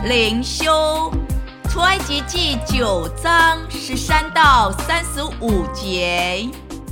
灵修出埃及记9章13到35节。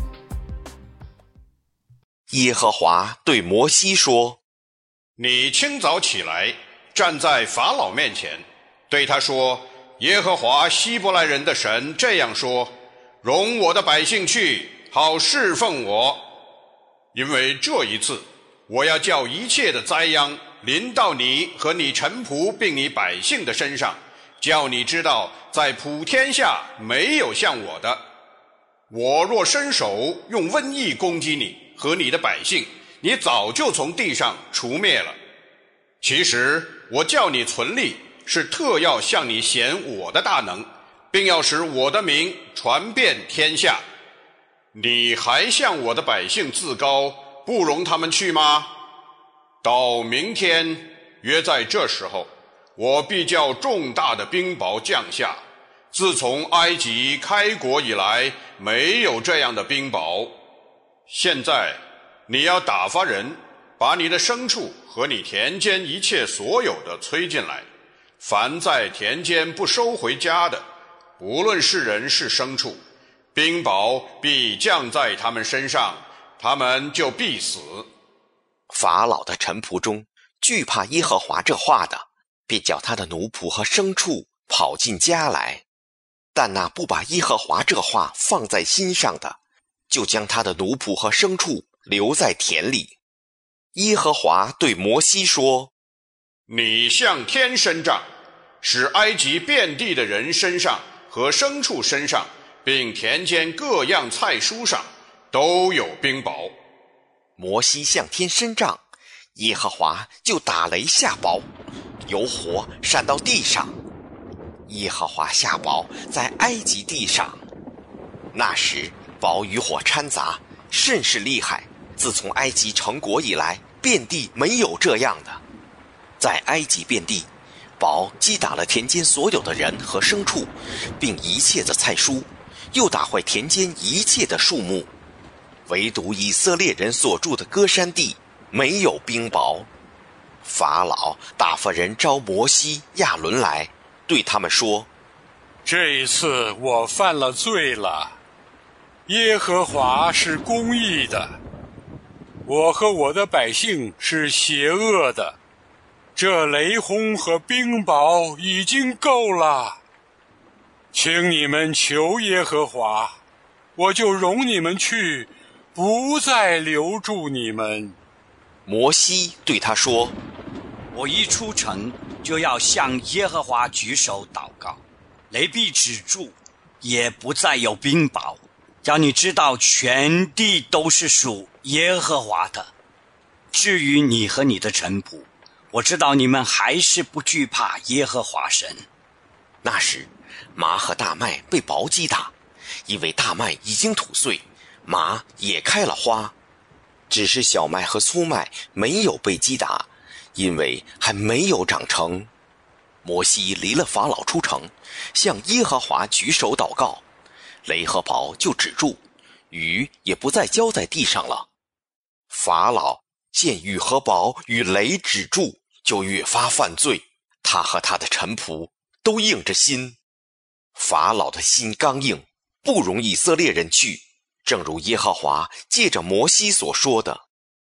耶和华对摩西说： 你清早起来，站在法老面前，对他说，耶和华希伯来人的神这样说，容我的百姓去，好侍奉我。因为这一次，我要叫一切的灾殃临到你和你臣仆并你百姓的身上，叫你知道，在普天下没有像我的。我若伸手用瘟疫攻击你和你的百姓，你早就从地上除灭了。其实我叫你存立，是特要向你显我的大能，并要使我的名传遍天下。你还向我的百姓自高，不容他们去吗？到明天约在这时候，我必叫重大的冰雹降下，自从埃及开国以来，没有这样的冰雹。现在你要打发人，把你的牲畜和你田间一切所有的催进来，凡在田间不收回家的，无论是人是牲畜，冰雹必降在他们身上，他们就必死。 法老的臣仆中惧怕耶和华这话的，便叫他的奴仆和牲畜跑进家来，但那不把耶和华这话放在心上的，就将他的奴仆和牲畜留在田里。耶和华对摩西说： 你向天伸杖，使埃及遍地的人身上和牲畜身上，并田间各样菜蔬上都有冰雹。 摩西向天伸杖，耶和华就打雷下雹，有火闪到地上。耶和华下雹在埃及地上，那时雹与火掺杂，甚是厉害。自从埃及成国以来，遍地没有这样的。在埃及遍地，雹击打了田间所有的人和牲畜，并一切的菜蔬，又打坏田间一切的树木。唯独以色列人所住的歌珊地没有冰雹。法老打发人招摩西、亚伦来，对他们说： 这一次我犯了罪了，耶和华是公义的，我和我的百姓是邪恶的，这雷轰和冰雹已经够了，请你们求耶和华，我就容你们去，不再留住你们。 摩西对他说： 我一出城，就要向耶和华举手祷告，雷必止住，也不再有冰雹，叫你知道全地都是属耶和华的。至于你和你的臣仆，我知道你们还是不惧怕耶和华神。 那时麻和大麦被雹击打，因为大麦已经吐穗，麻也开了花，只是小麦和粗麦没有被击打，因为还没有长成。摩西离了法老出城，向耶和华举手祷告，雷和雹就止住，雨也不再浇在地上了。法老见雨和雹与雷止住，就越发犯罪，他和他的臣仆都硬着心。法老的心刚硬，不容以色列人去，正如耶和华借着摩西所说的。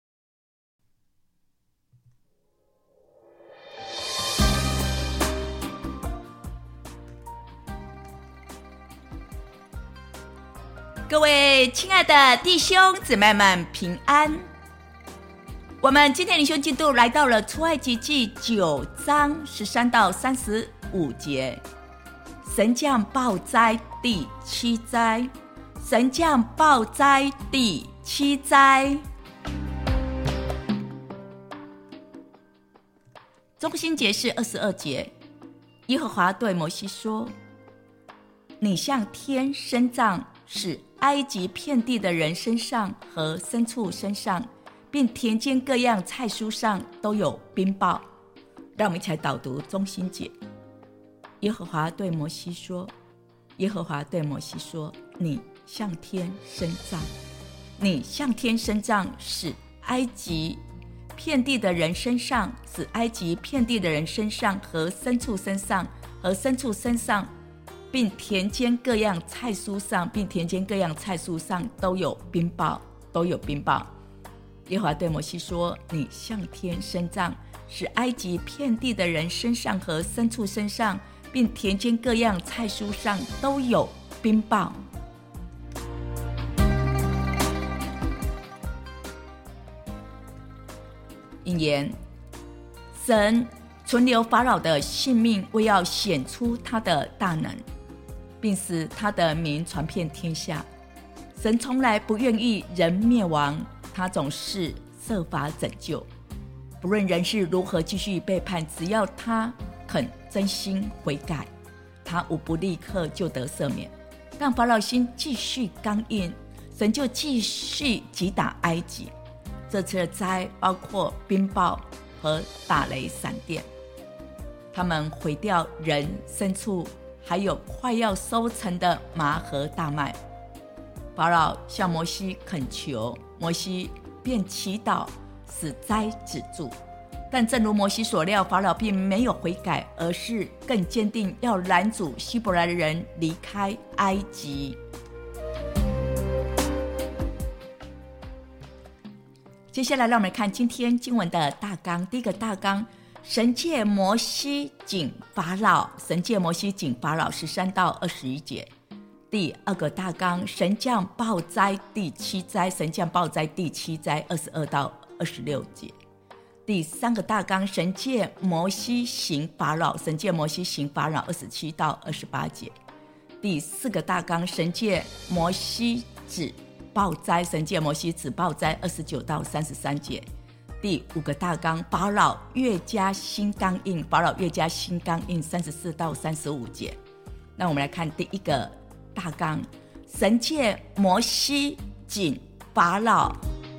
各位亲爱的弟兄姊妹们平安。我们今天灵修进度来到了出埃及记9章13到35节。神降暴灾第7灾，神降暴灾第7灾。中心节是22节，耶和华对摩西说：你向天伸杖，使埃及遍地的人身上和牲畜身上，并田间各样菜蔬上都有冰雹。让我们一起来导读中心节。耶和华对摩西说：你向天伸杖，你向天伸杖，使埃及遍地的人身上，使埃及遍地的人身上和牲畜身上，并田间各样菜蔬上都有冰雹。耶和华对摩西说：你向天伸杖，使埃及遍地的人身上和牲畜身上，并田间各样菜蔬上都有冰雹。引言：神存留法老的性命，为要显出他的大能，并使他的名传遍天下。神从来不愿意人灭亡，他总是设法拯救。不论人是如何继续背叛，只要他肯真心悔改，他无不立刻就得赦免。但法老心继续刚硬，神就继续击打埃及。这次的灾包括冰雹和打雷闪电，他们毁掉人、牲畜，还有快要收成的麻和大麦。法老向摩西恳求，摩西便祈祷使灾止住。但正如摩西所料，法老并没有悔改，而是更坚定要拦阻希伯来人离开埃及。接下来让我们看今天经文的大纲。第一个大纲，神借摩西警法老13到21节。第二个大纲，神降暴灾第7灾22到26节。第三个大纲，神借摩西行法老27到28节。第四个大纲，神借摩西止暴灾29到33节。第五个大纲，法老越加心刚硬34到35节。那我们来看第一个大纲，神借摩西警法老。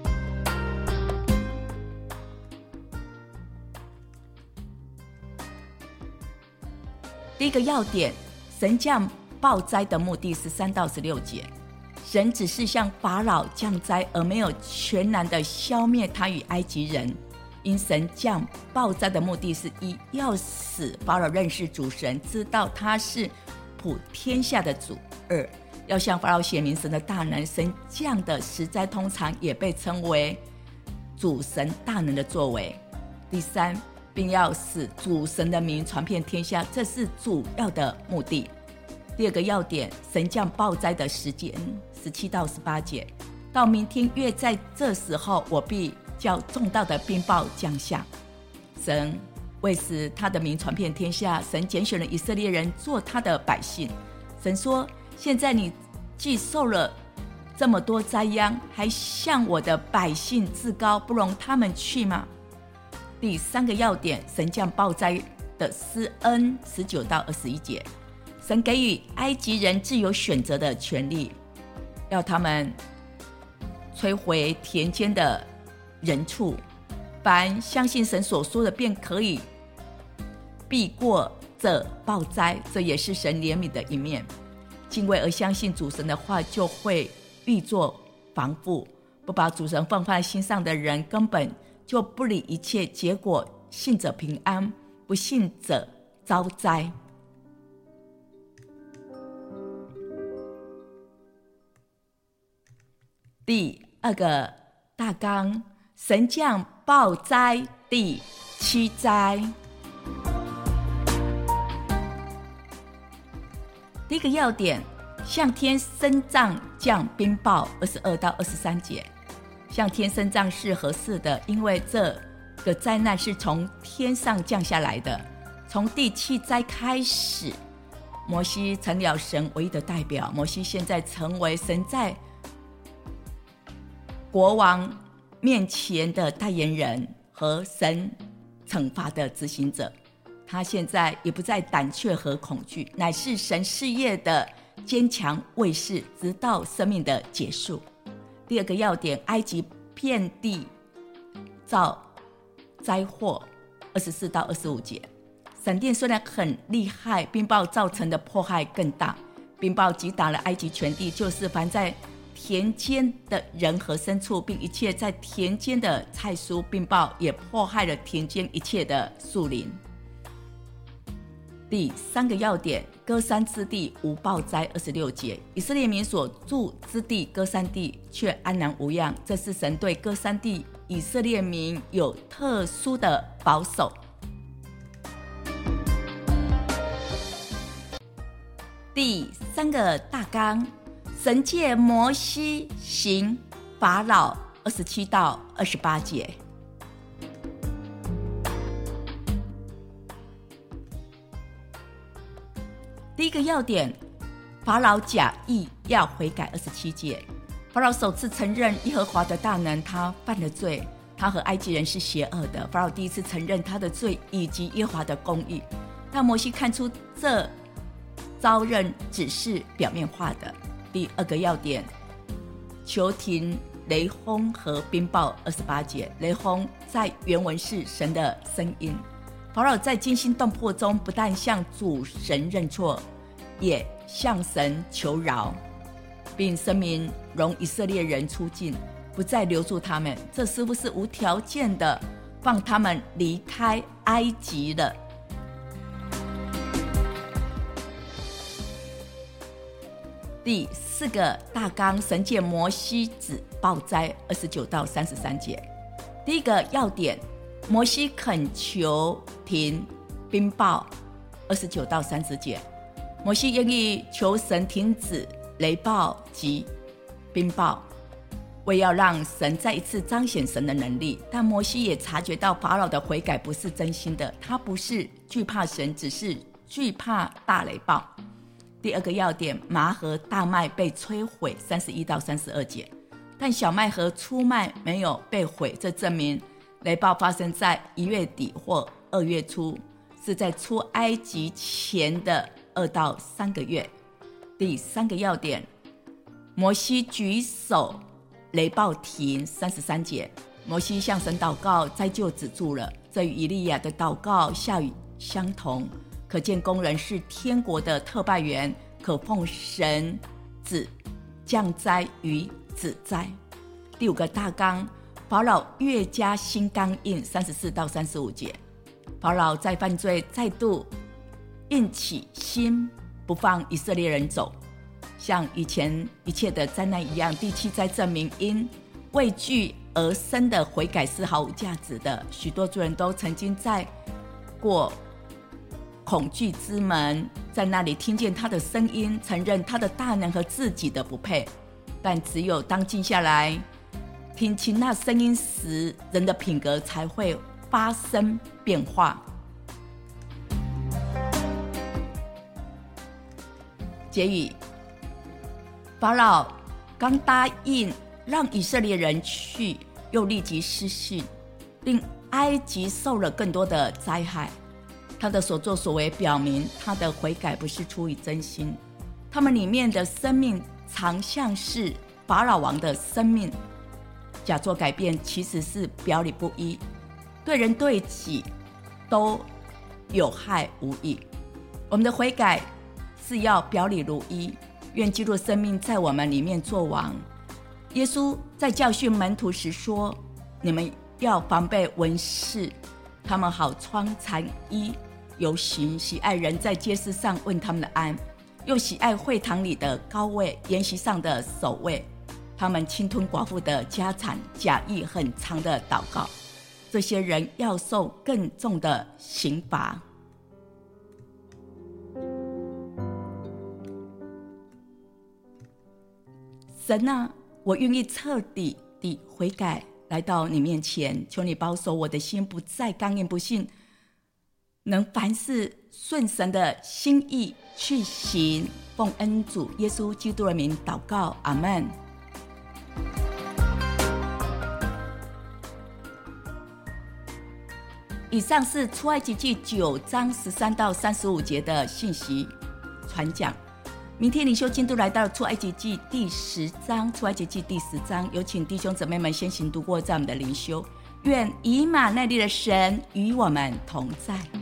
第一个要点，神降暴灾的目的13到16节。神只是向法老降灾，而没有全然的消灭他与埃及人。因神降暴灾的目的是：一，要使法老认识主神，知道他是普天下的主；二，要向法老显明神的大能。神降的十灾通常也被称为主神大能的作为。第三，并要使主神的名传遍天下，这是主要的目的。第二个要点，神降暴灾的时间17到18节。到明天约在这时候，我必叫重大的冰雹降下。神为使他的名传遍天下，神拣选了以色列人做他的百姓。神说：现在你既受了这么多灾殃，还向我的百姓自高，不容他们去吗？第三个要点，神降暴灾的施恩19到21节。神给予埃及人自由选择的权利，要他们摧毁田间的人畜，凡相信神所说的，便可以避过这暴灾。这也是神怜悯的一面。敬畏而相信主神的话，就会预作防护。不把主神放在心上的人，根本就不理一切，结果信者平安，不信者遭灾。第二个大纲，神降暴灾第7灾。第一个要点，向天伸杖降冰雹22到23节。向天伸杖是合适的，因为这个灾难是从天上降下来的。从第7灾开始，摩西成了神唯一的代表。摩西现在成为神在国王面前的代言人和神惩罚的执行者。他现在也不再胆怯和恐惧，乃是神事业的坚强卫士，直到生命的结束。第二个要点，埃及遍地遭灾祸24到25节。闪电虽然很厉害，冰雹造成的迫害更大。冰雹击打了埃及全地，就是凡在田间的人和牲畜，并一切在田间的菜蔬，并报也迫害了田间一切的树林。第三个要点，歌珊之地无暴灾26节，以色列民所住之地歌珊地却安然无恙，这是神对歌珊地以色列民有特殊的保守。第三个大纲，神借摩西行法老27到28节。第一个要点，法老假意要悔改27节。法老首次承认耶和华的大能，他犯了罪，他和埃及人是邪恶的。法老第一次承认他的罪以及耶和华的公义，但摩西看出这招认只是表面化的。第二个要点，求停雷轰和冰雹28节。雷轰在原文是神的声音。法老在惊心动魄中，不但向主神认错，也向神求饶，并声明容以色列人出境，不再留住他们。这似乎是无条件的放他们离开埃及了。第四个大纲，神借摩西指暴灾29到33节。第一个要点，摩西恳求停冰雹29到30节。摩西愿意求神停止雷暴及冰雹，为要让神再一次彰显神的能力。但摩西也察觉到法老的悔改不是真心的，他不是惧怕神，只是惧怕大雷暴。第二个要点，麻和大麦被摧毁31到32节，但小麦和粗麦没有被毁，这证明雷暴发生在1月底或2月初，是在出埃及前的2到3个月。第三个要点，摩西举手，雷暴停33节。摩西向神祷告，灾就止住了，这与以利亚的祷告下雨相同，可见工人是天国的特派员，可奉神旨降灾与止灾。第五个大纲，法老越加心刚硬34到35节。法老在犯罪，再度硬起心，不放以色列人走，像以前一切的灾难一样。第七灾证明因畏惧而生的悔改是毫无价值的。许多族人都曾经在过恐惧之门，在那里听见他的声音，承认他的大能和自己的不配。但只有当静下来听清那声音时，人的品格才会发生变化。结语，法老刚答应让以色列人去，又立即失信，令埃及受了更多的灾害。他的所作所为表明他的悔改不是出于真心，他们里面的生命常像是法老王的生命，假作改变其实是表里不一，对人对己都有害无益。我们的悔改是要表里如一，愿基督的生命在我们里面作王。耶稣在教训门徒时说，你们要防备文士，他们好穿残衣游行，喜爱人在街市上问他们的安，又喜爱会堂里的高位，筵席上的首位。他们侵吞寡妇的家产，假意很长的祷告。这些人要受更重的刑罚。神啊，我愿意彻底地悔改，来到你面前，求你保守我的心，不再刚硬不信，能凡事顺神的心意去行。奉恩主耶稣基督的名祷告，阿们。以上是出埃及记9章13到35节的信息传讲。明天灵修进度来到出埃及记第10章，出埃及记第10章，有请弟兄姊妹们先行读过在我们的灵修。愿以马内利的神与我们同在。